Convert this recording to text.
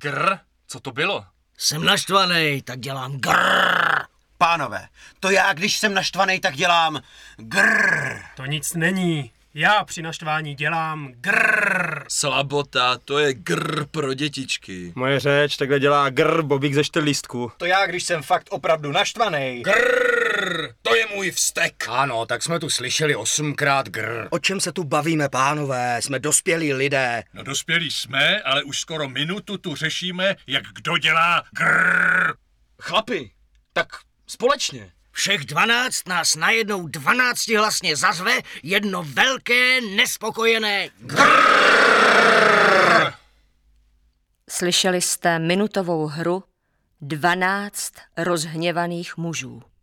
Grr? Co to bylo? Jsem naštvaný, tak dělám grrr. Pánové, to já, když jsem naštvaný, tak dělám grrr. To nic není. Já při naštvání dělám grrr. Slabota, to je grrr pro dětičky. Moje řeč takhle dělá grrr Bobík ze 4 lístků. To já, když jsem fakt opravdu naštvaný. Grrr, to je můj vztek. Ano, tak jsme tu slyšeli 8krát grrr. O čem se tu bavíme, pánové? Jsme dospělí lidé. No dospělí jsme, ale už skoro minutu tu řešíme, jak kdo dělá grrr. Chlapi, tak společně. Všech 12 nás najednou 12 hlasně zazve jedno velké nespokojené grrr. Slyšeli jste minutovou hru 12 rozhněvaných mužů.